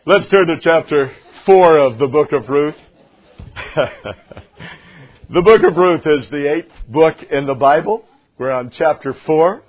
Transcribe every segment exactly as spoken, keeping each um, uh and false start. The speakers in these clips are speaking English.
Let's turn to chapter four of the book of Ruth. The book of Ruth is the eighth book in the Bible. We're on chapter four.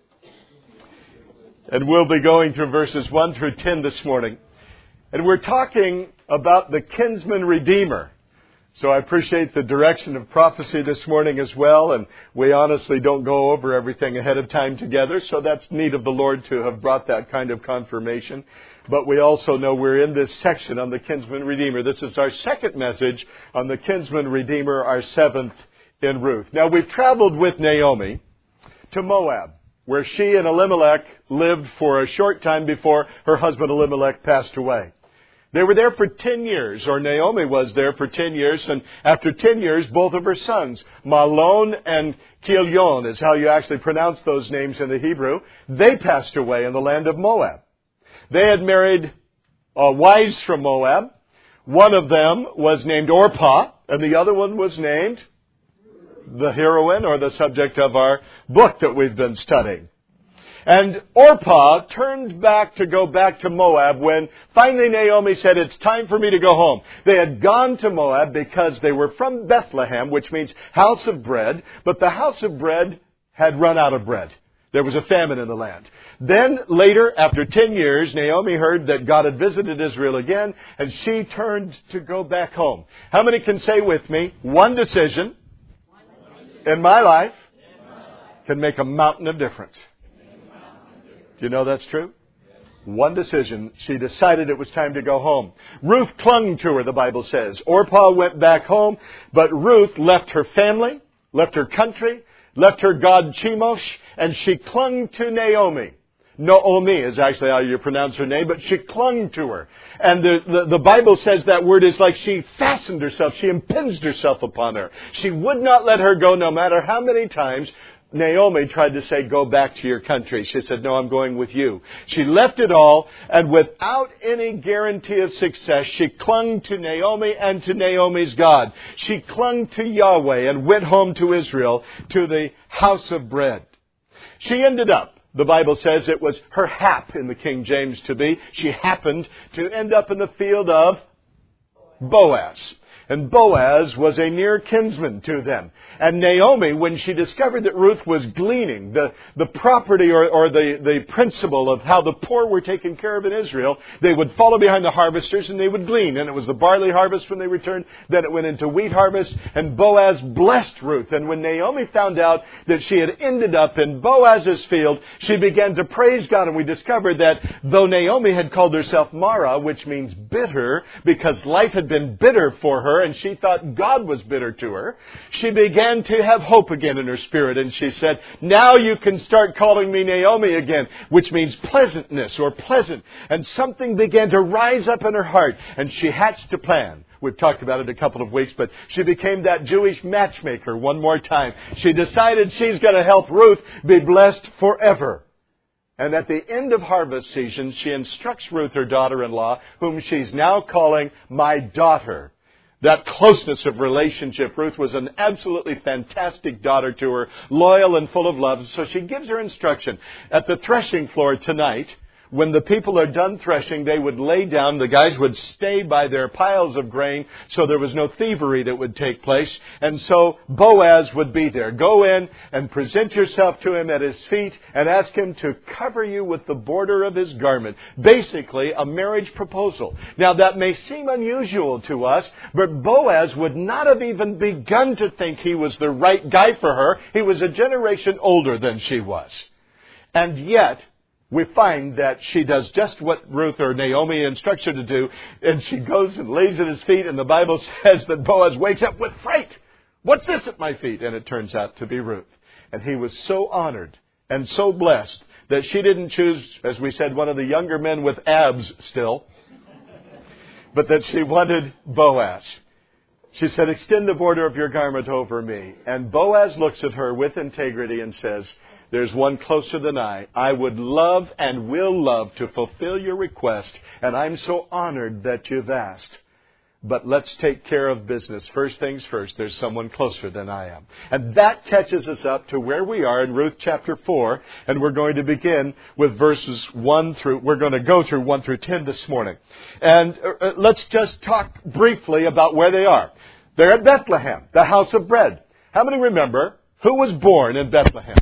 And we'll be going through verses one through ten this morning. And we're talking about the kinsman redeemer. So I appreciate the direction of prophecy this morning as well. And we honestly don't go over everything ahead of time together. So that's neat of the Lord to have brought that kind of confirmation. But we also know we're in this section on the kinsman redeemer. This is our second message on the kinsman redeemer, our seventh in Ruth. Now we've traveled with Naomi to Moab, where she and Elimelech lived for a short time before her husband Elimelech passed away. They were there for ten years, or Naomi was there for ten years, and after ten years, both of her sons, Mahlon and Chilion, is how you actually pronounce those names in the Hebrew, they passed away in the land of Moab. They had married uh, wives from Moab. One of them was named Orpah, and the other one was named the heroine or the subject of our book that we've been studying. And Orpah turned back to go back to Moab when finally Naomi said, it's time for me to go home. They had gone to Moab because they were from Bethlehem, which means house of bread, but the house of bread had run out of bread. There was a famine in the land. Then later, after ten years, Naomi heard that God had visited Israel again, and she turned to go back home. How many can say with me, one decision in my life can make a mountain of difference? Do you know that's true? One decision. She decided it was time to go home. Ruth clung to her, the Bible says. Orpah went back home, but Ruth left her family, left her country, left her god Chemosh, and she clung to Naomi. Naomi is actually how you pronounce her name, but she clung to her. And the, the, the Bible says that word is like she fastened herself, she impinged herself upon her. She would not let her go no matter how many times Naomi tried to say, go back to your country. She said, no, I'm going with you. She left it all, and without any guarantee of success, she clung to Naomi and to Naomi's God. She clung to Yahweh and went home to Israel, to the house of bread. She ended up, the Bible says it was her hap in the King James to be. She happened to end up in the field of Boaz. And Boaz was a near kinsman to them. And Naomi, when she discovered that Ruth was gleaning, the, the property or, or the, the principle of how the poor were taken care of in Israel, they would follow behind the harvesters and they would glean. And it was the barley harvest when they returned. Then it went into wheat harvest. And Boaz blessed Ruth. And when Naomi found out that she had ended up in Boaz's field, she began to praise God. And we discovered that though Naomi had called herself Mara, which means bitter, because life had been bitter for her, and she thought God was bitter to her, she began to have hope again in her spirit. And she said, now you can start calling me Naomi again, which means pleasantness or pleasant. And something began to rise up in her heart, and she hatched a plan. We've talked about it a couple of weeks, but she became that Jewish matchmaker one more time. She decided she's going to help Ruth be blessed forever. And at the end of harvest season, she instructs Ruth, her daughter-in-law, whom she's now calling my daughter. That closeness of relationship. Ruth was an absolutely fantastic daughter to her, loyal and full of love. So she gives her instruction. At the threshing floor tonight, when the people are done threshing, they would lay down. The guys would stay by their piles of grain, so there was no thievery that would take place. And so Boaz would be there. Go in and present yourself to him at his feet and ask him to cover you with the border of his garment. Basically, a marriage proposal. Now, that may seem unusual to us, but Boaz would not have even begun to think he was the right guy for her. He was a generation older than she was. And yet, we find that she does just what Ruth or Naomi instructs her to do, and she goes and lays at his feet, and the Bible says that Boaz wakes up with fright. What's this at my feet? And it turns out to be Ruth. And he was so honored and so blessed that she didn't choose, as we said, one of the younger men with abs still, but that she wanted Boaz. She said, extend the border of your garment over me. And Boaz looks at her with integrity and says, there's one closer than I. I would love and will love to fulfill your request, and I'm so honored that you've asked. But let's take care of business. First things first, there's someone closer than I am. And that catches us up to where we are in Ruth chapter four. And we're going to begin with verses one through, we're going to go through one through ten this morning. And uh, let's just talk briefly about where they are. They're at Bethlehem, the house of bread. How many remember who was born in Bethlehem?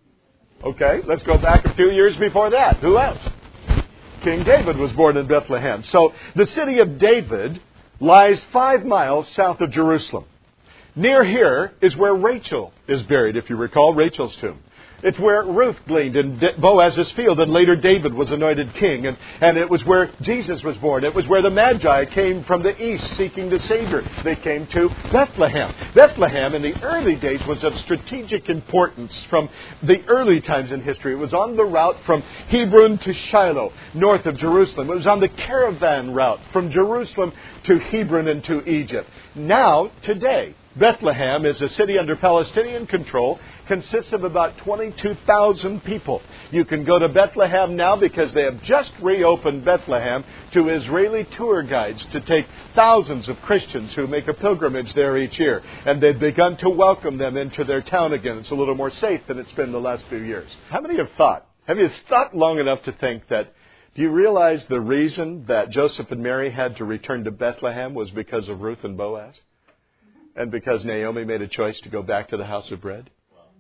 Okay, let's go back a few years before that. Who else? King David was born in Bethlehem. So the city of David lies five miles south of Jerusalem. Near here is where Rachel is buried, if you recall, Rachel's tomb. It's where Ruth gleaned in Boaz's field, and later David was anointed king. And, and it was where Jesus was born. It was where the Magi came from the east seeking the Savior. They came to Bethlehem. Bethlehem in the early days was of strategic importance from the early times in history. It was on the route from Hebron to Shiloh, north of Jerusalem. It was on the caravan route from Jerusalem to Hebron and to Egypt. Now, today, Bethlehem is a city under Palestinian control, consists of about twenty-two thousand people. You can go to Bethlehem now because they have just reopened Bethlehem to Israeli tour guides to take thousands of Christians who make a pilgrimage there each year. And they've begun to welcome them into their town again. It's a little more safe than it's been the last few years. How many have thought? Have you thought long enough to think that, do you realize the reason that Joseph and Mary had to return to Bethlehem was because of Ruth and Boaz? And because Naomi made a choice to go back to the house of bread?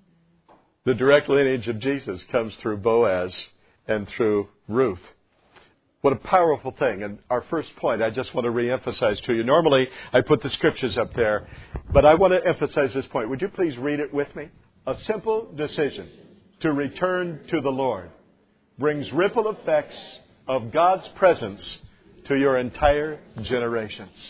The direct lineage of Jesus comes through Boaz and through Ruth. What a powerful thing. And our first point, I just want to reemphasize to you. Normally, I put the scriptures up there, but I want to emphasize this point. Would you please read it with me? A simple decision to return to the Lord brings ripple effects of God's presence to your entire generations.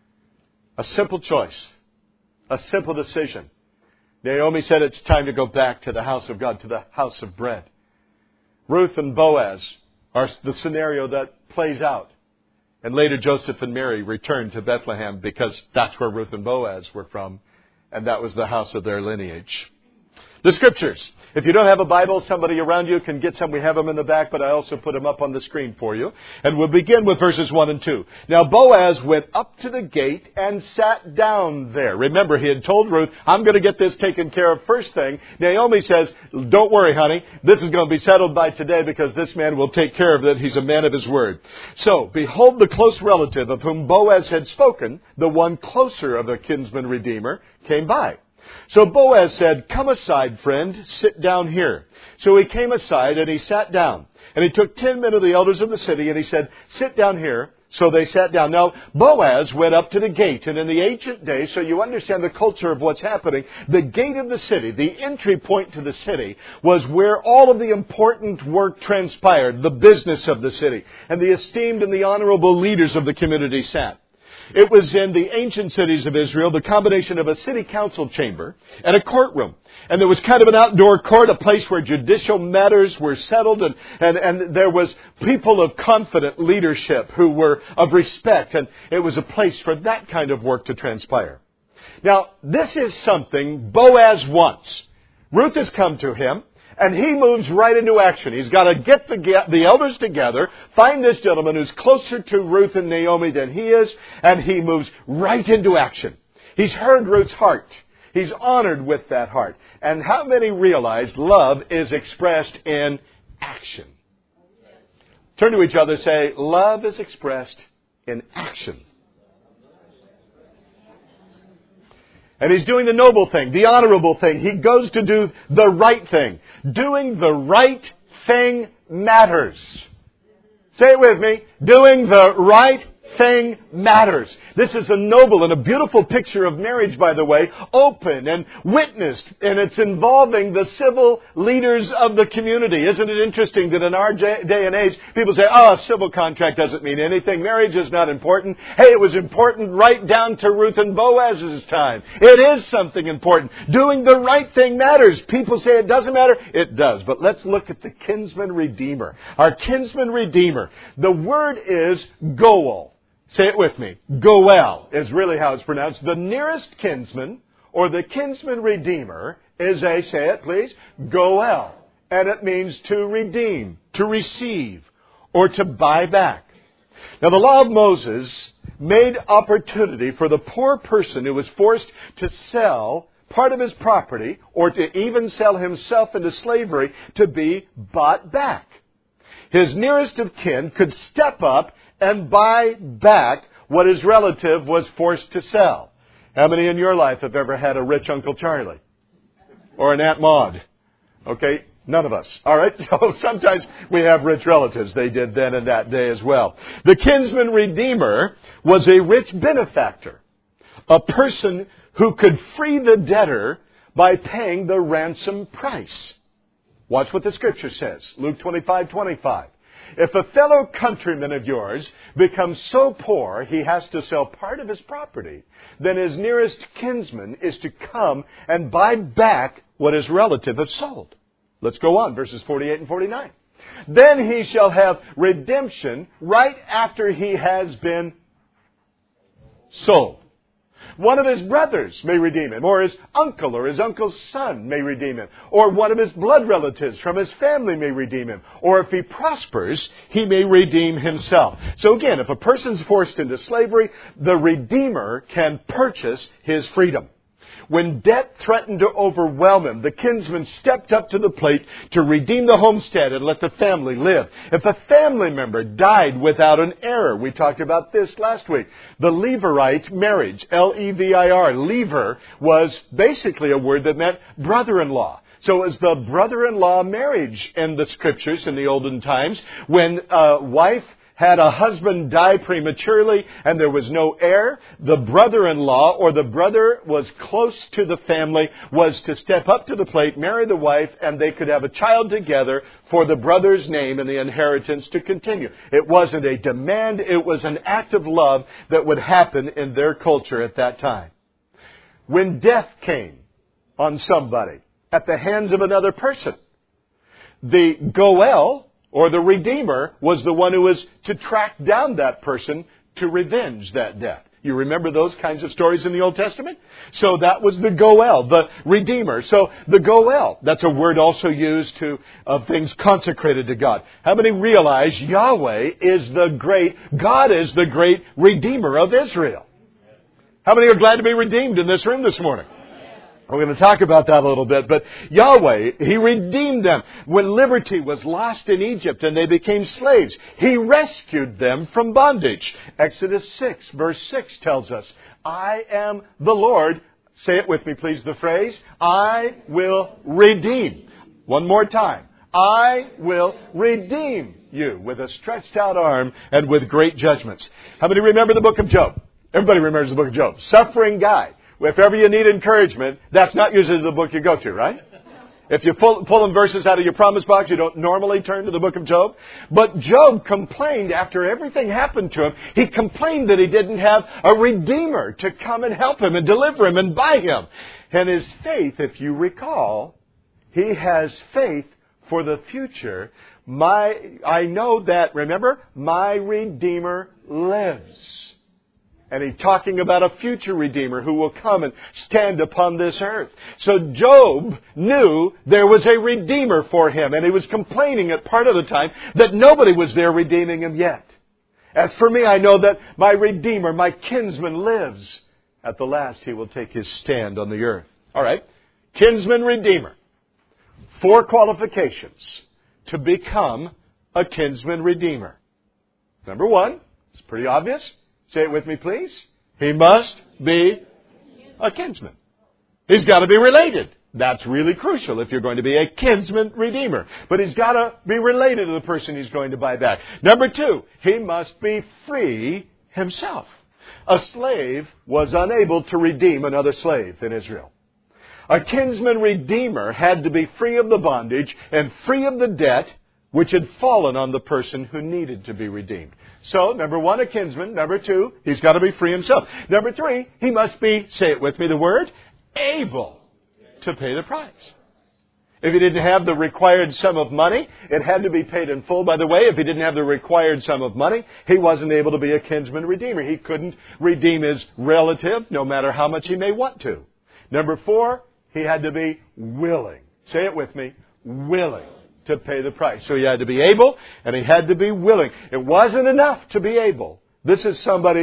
A simple choice. A simple decision. Naomi said it's time to go back to the house of God, to the house of bread. Ruth and Boaz are the scenario that plays out. And later Joseph and Mary returned to Bethlehem because that's where Ruth and Boaz were from. And that was the house of their lineage. The Scriptures. If you don't have a Bible, somebody around you can get some. We have them in the back, but I also put them up on the screen for you. And we'll begin with verses one and two. Now Boaz went up to the gate and sat down there. Remember, he had told Ruth, I'm going to get this taken care of first thing. Naomi says, don't worry, honey. This is going to be settled by today because this man will take care of it. He's a man of his word. So, behold, the close relative of whom Boaz had spoken, the one closer of the kinsman redeemer, came by. So Boaz said, come aside, friend, sit down here. So he came aside and he sat down. And he took ten men of the elders of the city and he said, sit down here. So they sat down. Now, Boaz went up to the gate. And in the ancient days, so you understand the culture of what's happening, the gate of the city, the entry point to the city, was where all of the important work transpired, the business of the city. And the esteemed and the honorable leaders of the community sat. It was in the ancient cities of Israel, the combination of a city council chamber and a courtroom. And there was kind of an outdoor court, a place where judicial matters were settled. And, and, and there was people of confident leadership who were of respect. And it was a place for that kind of work to transpire. Now, this is something Boaz wants. Ruth has come to him. And he moves right into action. He's got to get the, the elders together, find this gentleman who's closer to Ruth and Naomi than he is, and he moves right into action. He's heard Ruth's heart. He's honored with that heart. And how many realize love is expressed in action? Turn to each other and say, love is expressed in action. And he's doing the noble thing, the honorable thing. He goes to do the right thing. Doing the right thing matters. Say it with me. Doing the right thing matters. This is a noble and a beautiful picture of marriage, by the way, open and witnessed, and it's involving the civil leaders of the community. Isn't it interesting that in our day and age, people say, oh, a civil contract doesn't mean anything. Marriage is not important. Hey, it was important right down to Ruth and Boaz's time. It is something important. Doing the right thing matters. People say it doesn't matter. It does. But let's look at the kinsman redeemer. Our kinsman redeemer. The word is Goel. Say it with me. Goel is really how it's pronounced. The nearest kinsman, or the kinsman redeemer, is a, say it please, Goel. And it means to redeem, to receive, or to buy back. Now the law of Moses made opportunity for the poor person who was forced to sell part of his property or to even sell himself into slavery to be bought back. His nearest of kin could step up and buy back what his relative was forced to sell. How many in your life have ever had a rich Uncle Charlie? Or an Aunt Maud? Okay, none of us. All right, so sometimes we have rich relatives. They did then in that day as well. The kinsman redeemer was a rich benefactor, a person who could free the debtor by paying the ransom price. Watch what the Scripture says. Luke twenty-five twenty-five. If a fellow countryman of yours becomes so poor he has to sell part of his property, then his nearest kinsman is to come and buy back what his relative has sold. Let's go on, verses forty-eight and forty-nine. Then he shall have redemption right after he has been sold. One of his brothers may redeem him, or his uncle or his uncle's son may redeem him, or one of his blood relatives from his family may redeem him, or if he prospers, he may redeem himself. So again, if a person's forced into slavery, the Redeemer can purchase his freedom. When debt threatened to overwhelm him, the kinsman stepped up to the plate to redeem the homestead and let the family live. If a family member died without an heir, we talked about this last week, the Levirate marriage, L E V I R, lever, was basically a word that meant brother-in-law. So it was the brother-in-law marriage in the Scriptures in the olden times when a wife had a husband die prematurely and there was no heir, the brother-in-law or the brother was close to the family was to step up to the plate, marry the wife, and they could have a child together for the brother's name and the inheritance to continue. It wasn't a demand, it was an act of love that would happen in their culture at that time. When death came on somebody at the hands of another person, the Goel, or the Redeemer, was the one who was to track down that person to revenge that death. You remember those kinds of stories in the Old Testament? So that was the Goel, the Redeemer. So the Goel, that's a word also used to of things consecrated to God. How many realize Yahweh is the great, God is the great Redeemer of Israel? How many are glad to be redeemed in this room this morning? We're going to talk about that a little bit. But Yahweh, He redeemed them. When liberty was lost in Egypt and they became slaves, He rescued them from bondage. Exodus six, verse six tells us, I am the Lord. Say it with me, please, the phrase. I will redeem. One more time. I will redeem you with a stretched out arm and with great judgments. How many remember the book of Job? Everybody remembers the book of Job. Suffering guy. If ever you need encouragement, that's not usually the book you go to, right? If you pull, pulling verses out of your promise box, you don't normally turn to the book of Job. But Job complained after everything happened to him. He complained that he didn't have a Redeemer to come and help him and deliver him and buy him. And his faith, if you recall, he has faith for the future. My, I know that, remember, my Redeemer lives. And he's talking about a future Redeemer who will come and stand upon this earth. So Job knew there was a Redeemer for him. And he was complaining at part of the time that nobody was there redeeming him yet. As for me, I know that my Redeemer, my kinsman lives. At the last, he will take his stand on the earth. All right. Kinsman Redeemer. Four qualifications to become a kinsman Redeemer. Number one, it's pretty obvious. Say it with me, please. He must be a kinsman. He's got to be related. That's really crucial if you're going to be a kinsman redeemer. But he's got to be related to the person he's going to buy back. Number two, he must be free himself. A slave was unable to redeem another slave in Israel. A kinsman redeemer had to be free of the bondage and free of the debt which had fallen on the person who needed to be redeemed. So, number one, a kinsman. Number two, he's got to be free himself. Number three, he must be, say it with me, the word, able to pay the price. If he didn't have the required sum of money, it had to be paid in full. By the way, if he didn't have the required sum of money, he wasn't able to be a kinsman redeemer. He couldn't redeem his relative, no matter how much he may want to. Number four, he had to be willing. Say it with me, willing to pay the price. So he had to be able and he had to be willing. It wasn't enough to be able. This is somebody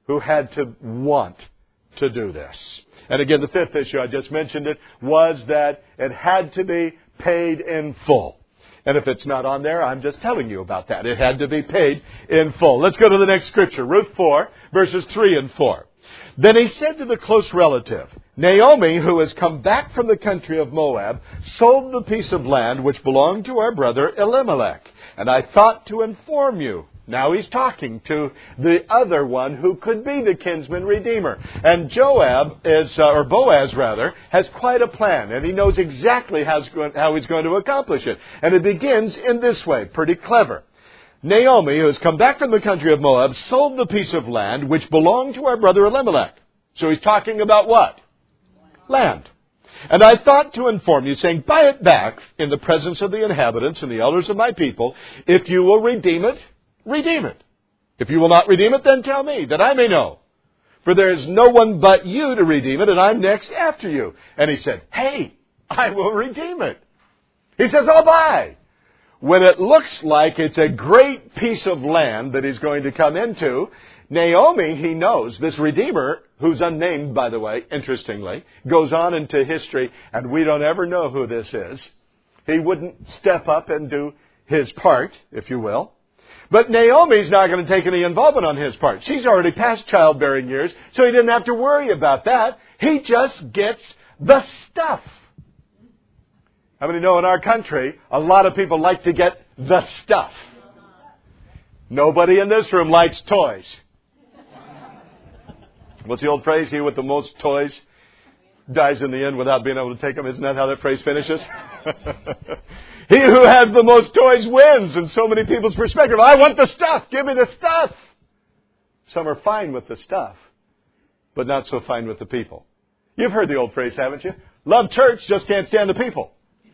who had to want to do this. And again, the fifth issue, I just mentioned it, was that it had to be paid in full. And if it's not on there, I'm just telling you about that. It had to be paid in full. Let's go to the next scripture, Ruth four, verses three and four. Then he said to the close relative, Naomi, who has come back from the country of Moab, sold the piece of land which belonged to our brother Elimelech. And I thought to inform you. Now he's talking to the other one who could be the kinsman redeemer. And Joab is, uh, or Boaz rather, has quite a plan. And he knows exactly how's going, how he's going to accomplish it. And it begins in this way, pretty clever. Naomi, who has come back from the country of Moab, sold the piece of land which belonged to our brother Elimelech. So he's talking about what? Land. And I thought to inform you, saying, buy it back in the presence of the inhabitants and the elders of my people. If you will redeem it, redeem it. If you will not redeem it, then tell me, that I may know. For there is no one but you to redeem it, and I'm next after you. And he said, hey, I will redeem it. He says, I'll buy. When it looks like it's a great piece of land that he's going to come into, Naomi, he knows, this Redeemer, who's unnamed, by the way, interestingly, goes on into history, and we don't ever know who this is. He wouldn't step up and do his part, if you will. But Naomi's not going to take any involvement on his part. She's already past childbearing years, so he didn't have to worry about that. He just gets the stuff. How many know in our country, a lot of people like to get the stuff? Nobody in this room likes toys. What's the old phrase? He with the most toys dies in the end without being able to take them. Isn't that how that phrase finishes? He who has the most toys wins in so many people's perspective. I want the stuff. Give me the stuff. Some are fine with the stuff, but not so fine with the people. You've heard the old phrase, haven't you? Love church, just can't stand the people.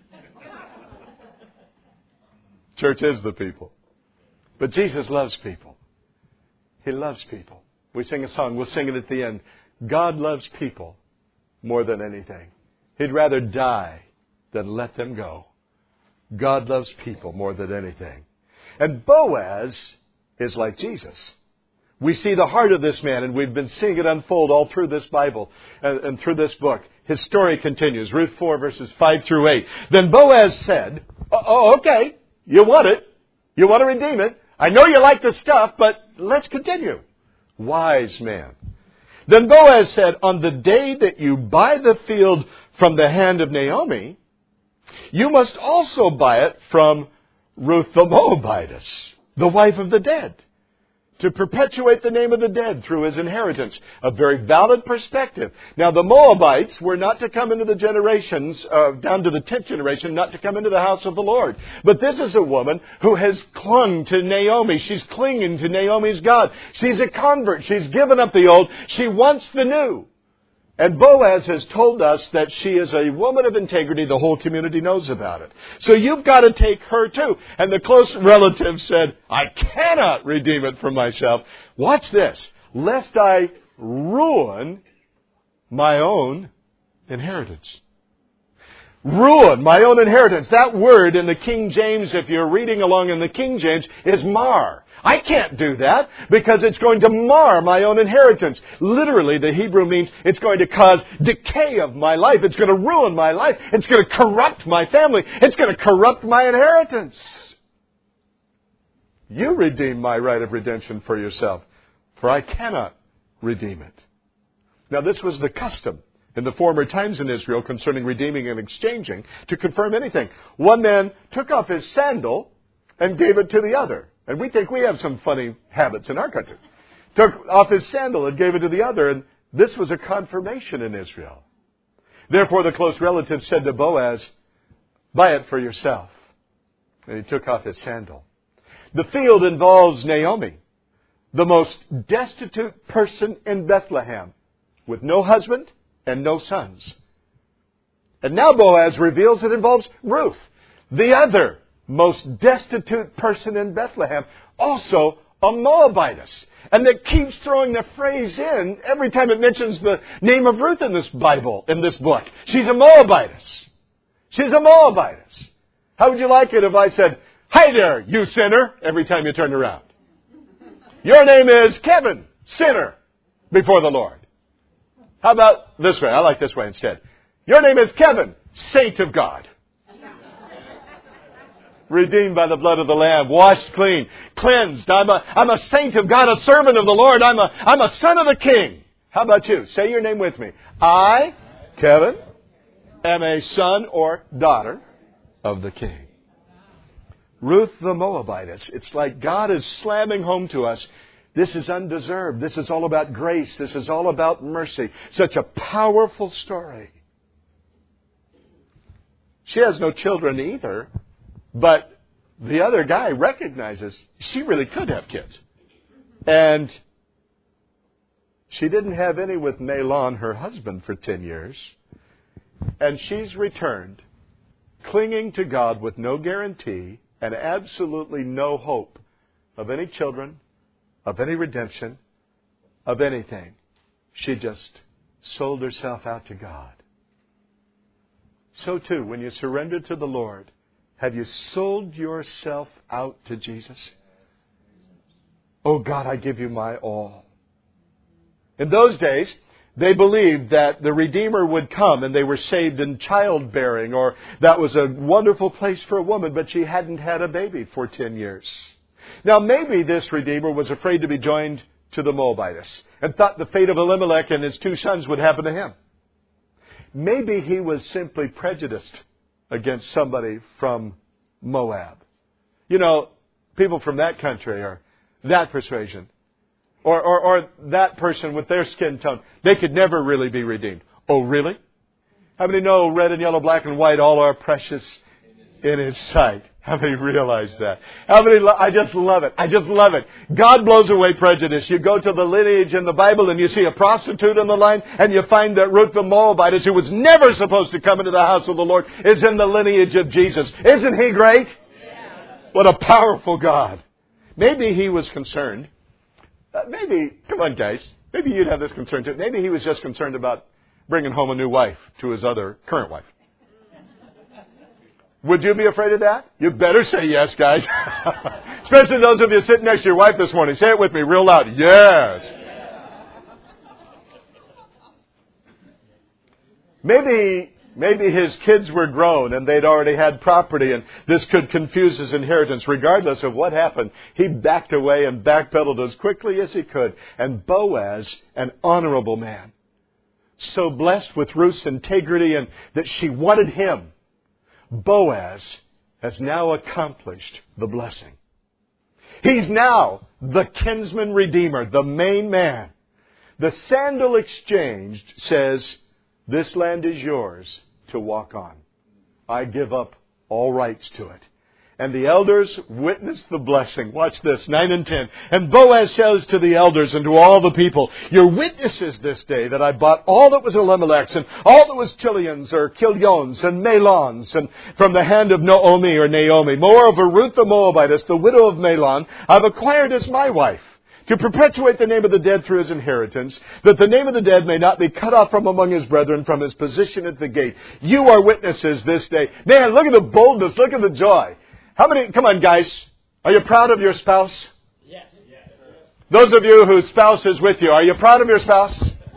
Church is the people. But Jesus loves people. He loves people. We sing a song. We'll sing it at the end. God loves people more than anything. He'd rather die than let them go. God loves people more than anything. And Boaz is like Jesus. We see the heart of this man, and we've been seeing it unfold all through this Bible and, and through this book. His story continues. Ruth four, verses five through eight. Then Boaz said, oh, okay, you want it. You want to redeem it. I know you like the stuff, but let's continue. Wise man. Then Boaz said, on the day that you buy the field from the hand of Naomi, you must also buy it from Ruth the Moabitess, the wife of the dead, to perpetuate the name of the dead through his inheritance. A very valid perspective. Now, the Moabites were not to come into the generations, uh, down to the tenth generation, not to come into the house of the Lord. But this is a woman who has clung to Naomi. She's clinging to Naomi's God. She's a convert. She's given up the old. She wants the new. And Boaz has told us that she is a woman of integrity. The whole community knows about it. So you've got to take her too. And the close relative said, I cannot redeem it for myself. Watch this. Lest I ruin my own inheritance. Ruin my own inheritance. That word in the King James, if you're reading along in the King James, is mar. I can't do that because it's going to mar my own inheritance. Literally, the Hebrew means it's going to cause decay of my life. It's going to ruin my life. It's going to corrupt my family. It's going to corrupt my inheritance. You redeem my right of redemption for yourself, for I cannot redeem it. Now, this was the custom in the former times in Israel concerning redeeming and exchanging to confirm anything. One man took off his sandal and gave it to the other. And we think we have some funny habits in our country. Took off his sandal and gave it to the other, and this was a confirmation in Israel. Therefore, the close relative said to Boaz, buy it for yourself. And he took off his sandal. The field involves Naomi, the most destitute person in Bethlehem, with no husband and no sons. And now Boaz reveals it involves Ruth, the other most destitute person in Bethlehem, also a Moabitess. And that keeps throwing the phrase in every time it mentions the name of Ruth in this Bible, in this book. She's a Moabitess. She's a Moabitess. How would you like it if I said, hi there, you sinner, every time you turn around? Your name is Kevin, sinner. before the Lord. How about this way? I like this way instead. Your name is Kevin, saint of God. Redeemed by the blood of the Lamb, washed clean, cleansed. I'm a, I'm a saint of God, a servant of the Lord. I'm a, I'm a son of the King. How about you? Say your name with me. I, Kevin, am a son or daughter of the King. Ruth the Moabitess. It's like God is slamming home to us. This is undeserved. This is all about grace. This is all about mercy. Such a powerful story. She has no children either. But the other guy recognizes she really could have kids. And she didn't have any with Mahlon, her husband, for ten years. And she's returned, clinging to God with no guarantee and absolutely no hope of any children, of any redemption, of anything. She just sold herself out to God. So too, when you surrender to the Lord, have you sold yourself out to Jesus? Oh God, I give you my all. In those days, they believed that the Redeemer would come and they were saved in childbearing, or that was a wonderful place for a woman, but she hadn't had a baby for ten years. Now maybe this Redeemer was afraid to be joined to the Moabitess and thought the fate of Elimelech and his two sons would happen to him. Maybe he was simply prejudiced against somebody from Moab. You know, people from that country or that persuasion or, or, or that person with their skin tone, they could never really be redeemed. Oh, really? How many know red and yellow, black and white, all are precious in His sight? How many realize that? How many? Lo- I just love it. I just love it. God blows away prejudice. You go to the lineage in the Bible and you see a prostitute in the line and you find that Ruth the Moabitess, who was never supposed to come into the house of the Lord, is in the lineage of Jesus. Isn't He great? Yeah. What a powerful God. Maybe He was concerned. Uh, maybe, come on guys, maybe you'd have this concern too. Maybe He was just concerned about bringing home a new wife to His other current wife. Would you be afraid of that? You better say yes, guys. Especially those of you sitting next to your wife this morning. Say it with me real loud. Yes. Maybe, maybe his kids were grown and they'd already had property and this could confuse his inheritance. Regardless of what happened, he backed away and backpedaled as quickly as he could. And Boaz, an honorable man, so blessed with Ruth's integrity and that she wanted him, Boaz has now accomplished the blessing. He's now the kinsman redeemer, the main man. The sandal exchanged says, this land is yours to walk on. I give up all rights to it. And the elders witnessed the blessing. Watch this, nine and ten. And Boaz says to the elders and to all the people, you're witnesses this day that I bought all that was Elimelech's and all that was Chilion's or Kilion's and Mahlon's and from the hand of Naomi or Naomi. Moreover, Ruth the Moabitess, the widow of Mahlon, I've acquired as my wife, to perpetuate the name of the dead through his inheritance, that the name of the dead may not be cut off from among his brethren from his position at the gate. You are witnesses this day. Man, look at the boldness, look at the joy. How many, come on guys, are you proud of your spouse? Yes. Those of you whose spouse is with you, are you proud of your spouse?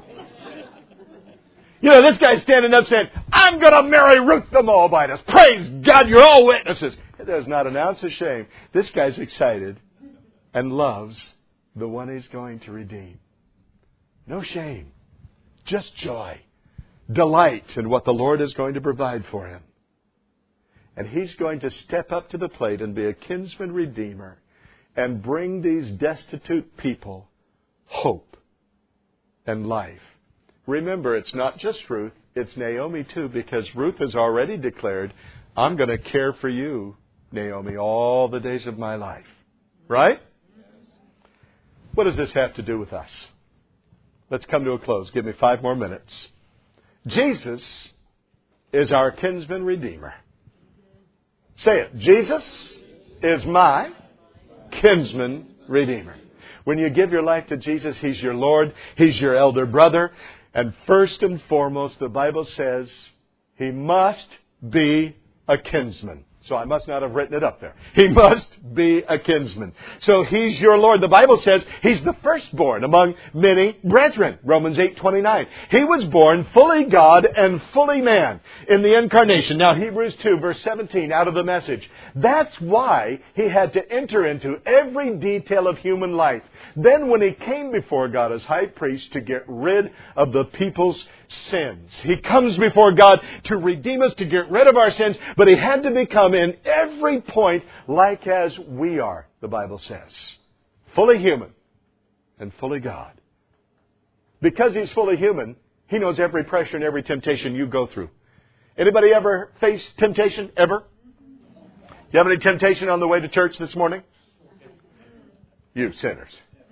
You know, this guy's standing up saying, I'm going to marry Ruth the Moabitess. Praise God, you're all witnesses. There's not an ounce of shame. This guy's excited and loves the one he's going to redeem. No shame, just joy, delight in what the Lord is going to provide for him. And he's going to step up to the plate and be a kinsman redeemer and bring these destitute people hope and life. Remember, it's not just Ruth, it's Naomi too, because Ruth has already declared, I'm going to care for you, Naomi, all the days of my life. Right? What does this have to do with us? Let's come to a close. Give me five more minutes. Jesus is our kinsman redeemer. Say it. Jesus is my kinsman redeemer. When you give your life to Jesus, He's your Lord. He's your elder brother. And first and foremost, the Bible says He must be a kinsman. So I must not have written it up there. He must be a kinsman. So He's your Lord. The Bible says He's the firstborn among many brethren. Romans eight twenty-nine. He was born fully God and fully man in the incarnation. Now Hebrews two verse seventeen out of the Message. That's why He had to enter into every detail of human life. Then when He came before God as high priest to get rid of the people's sins. He comes before God to redeem us, to get rid of our sins, but He had to become in every point like as we are, the Bible says. Fully human and fully God. Because He's fully human, He knows every pressure and every temptation you go through. Anybody ever face temptation? Ever? You have any temptation on the way to church this morning? You sinners.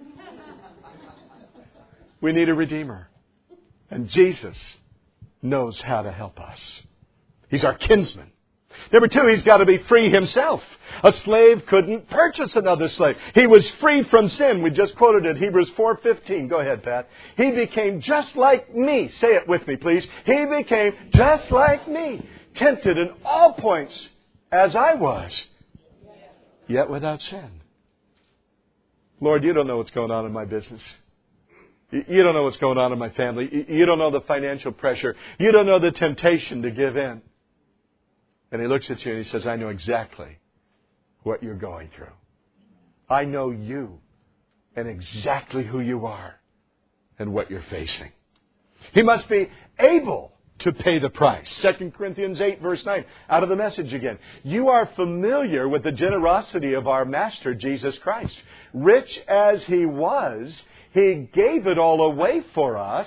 We need a Redeemer. And Jesus knows how to help us. He's our kinsman. Number two, He's got to be free Himself. A slave couldn't purchase another slave. He was free from sin. We just quoted it, Hebrews four fifteen. Go ahead, Pat. He became just like me. Say it with me, please. He became just like me. Tempted in all points as I was, yet without sin. Lord, You don't know what's going on in my business. You don't know what's going on in my family. You don't know the financial pressure. You don't know the temptation to give in. And He looks at you and He says, I know exactly what you're going through. I know you and exactly who you are and what you're facing. He must be able to pay the price. Second Corinthians eight verse nine, out of the Message again. You are familiar with the generosity of our Master Jesus Christ. Rich as He was, He gave it all away for us.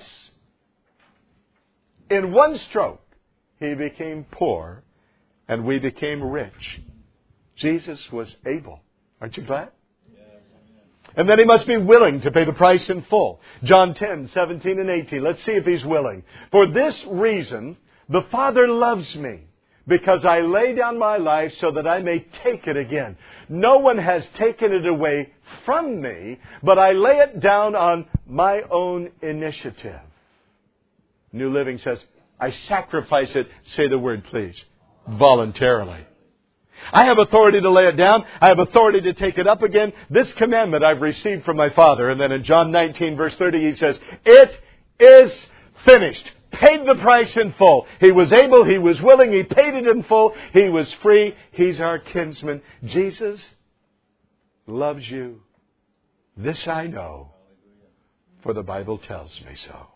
In one stroke, He became poor and we became rich. Jesus was able. Aren't you glad? Yes. And then He must be willing to pay the price in full. John ten, seventeen and eighteen. Let's see if He's willing. For this reason, the Father loves me, because I lay down my life so that I may take it again. No one has taken it away from me, but I lay it down on my own initiative. New Living says, I sacrifice it, say the word please, voluntarily. I have authority to lay it down. I have authority to take it up again. This commandment I've received from my Father. And then in John nineteen verse thirty He says, it is finished. Paid the price in full. He was able, He was willing, He paid it in full. He was free. He's our kinsman. Jesus loves you. This I know, for the Bible tells me so.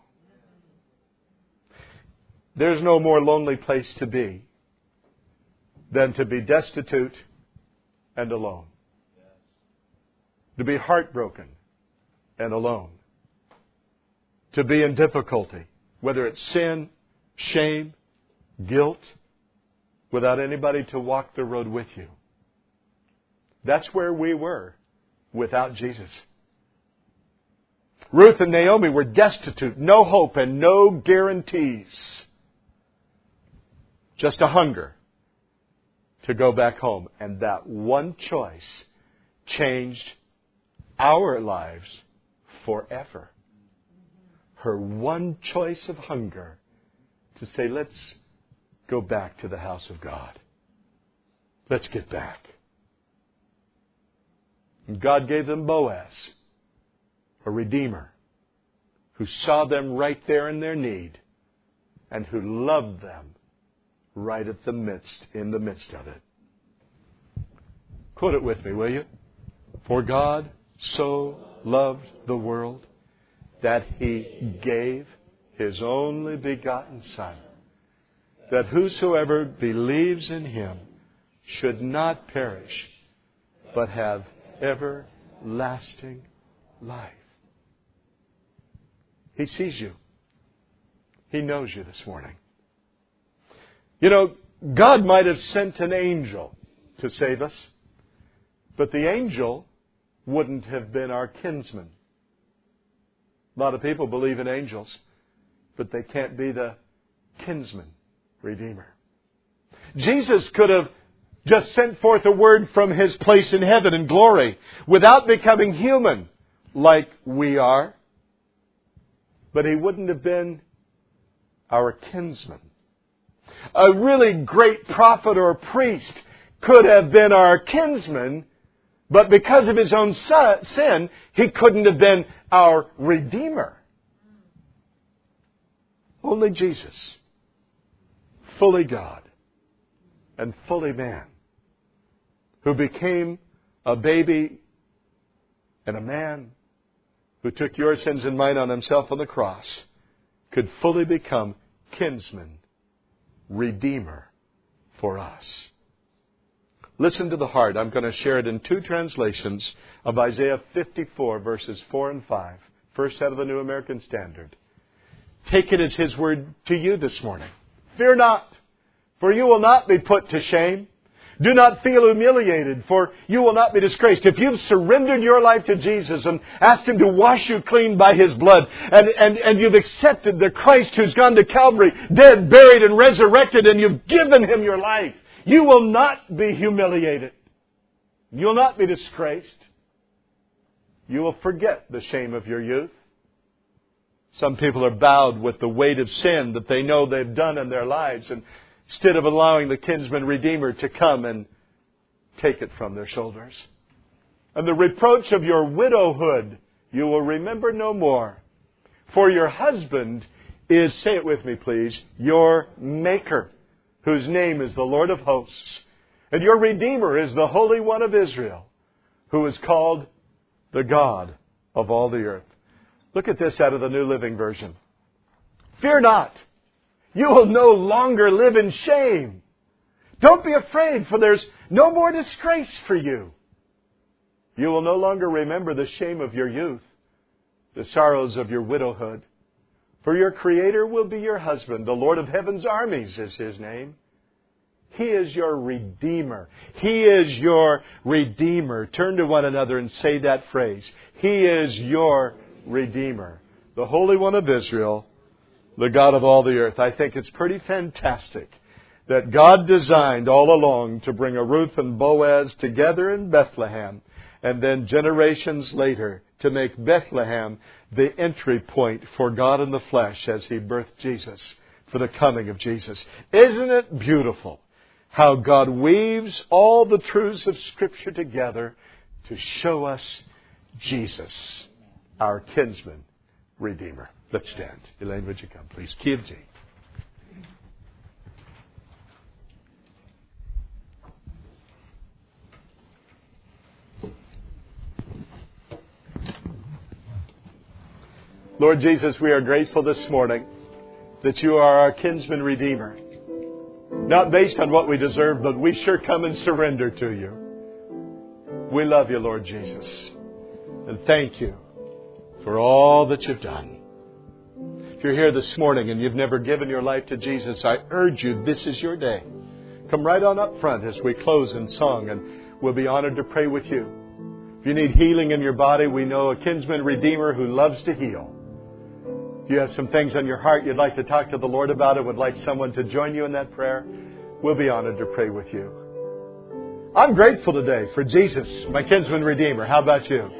There's no more lonely place to be than to be destitute and alone. To be heartbroken and alone. To be in difficulty, whether it's sin, shame, guilt, without anybody to walk the road with you. That's where we were without Jesus. Ruth and Naomi were destitute, no hope and no guarantees. Just a hunger to go back home. And that one choice changed our lives forever. Her one choice of hunger to say, let's go back to the house of God. Let's get back. And God gave them Boaz, a Redeemer, who saw them right there in their need and who loved them right at the midst, in the midst of it. Quote it with me, will you? For God so loved the world that He gave His only begotten Son, that whosoever believes in Him should not perish, but have everlasting life. He sees you. He knows you this morning. You know, God might have sent an angel to save us, but the angel wouldn't have been our kinsman. A lot of people believe in angels, but they can't be the kinsman redeemer. Jesus could have just sent forth a word from His place in heaven in glory without becoming human like we are, but He wouldn't have been our kinsman. A really great prophet or priest could have been our kinsman, but because of His own sin, He couldn't have been our Redeemer. Only Jesus, fully God and fully man, who became a baby and a man, who took your sins and mine on Himself on the cross, could fully become kinsman, Redeemer for us. Listen to the heart. I'm going to share it in two translations of Isaiah fifty-four, verses four and five. First out of the New American Standard. Take it as His word to you this morning. Fear not, for you will not be put to shame. Do not feel humiliated, for you will not be disgraced. If you've surrendered your life to Jesus and asked Him to wash you clean by His blood, and, and, and you've accepted the Christ who's gone to Calvary, dead, buried, and resurrected, and you've given Him your life, you will not be humiliated. You'll not be disgraced. You will forget the shame of your youth. Some people are bowed with the weight of sin that they know they've done in their lives, and instead of allowing the kinsman Redeemer to come and take it from their shoulders. And the reproach of your widowhood you will remember no more. For your husband is, say it with me please, your Maker, whose name is the Lord of hosts. And your Redeemer is the Holy One of Israel, who is called the God of all the earth. Look at this out of the New Living Version. Fear not. You will no longer live in shame. Don't be afraid, for there's no more disgrace for you. You will no longer remember the shame of your youth, the sorrows of your widowhood. For your Creator will be your husband. The Lord of heaven's armies is His name. He is your Redeemer. He is your Redeemer. Turn to one another and say that phrase. He is your Redeemer. The Holy One of Israel, the God of all the earth. I think it's pretty fantastic that God designed all along to bring a Ruth and Boaz together in Bethlehem, and then generations later to make Bethlehem the entry point for God in the flesh as He birthed Jesus, for the coming of Jesus. Isn't it beautiful how God weaves all the truths of Scripture together to show us Jesus, our kinsman Redeemer. Let's stand. Elaine, would you come, please? Key of G. Lord Jesus, we are grateful this morning that You are our kinsman Redeemer. Not based on what we deserve, but we sure come and surrender to You. We love You, Lord Jesus. And thank You for all that You've done. If you're here this morning and you've never given your life to Jesus, I urge you, this is your day. Come right on up front as we close in song, and we'll be honored to pray with you. If you need healing in your body, we know a kinsman Redeemer who loves to heal. If you have some things on your heart you'd like to talk to the Lord about and would like someone to join you in that prayer, we'll be honored to pray with you. I'm grateful today for Jesus, my kinsman Redeemer. How about you?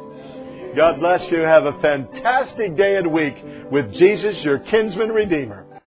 God bless you. Have a fantastic day and week with Jesus, your kinsman Redeemer.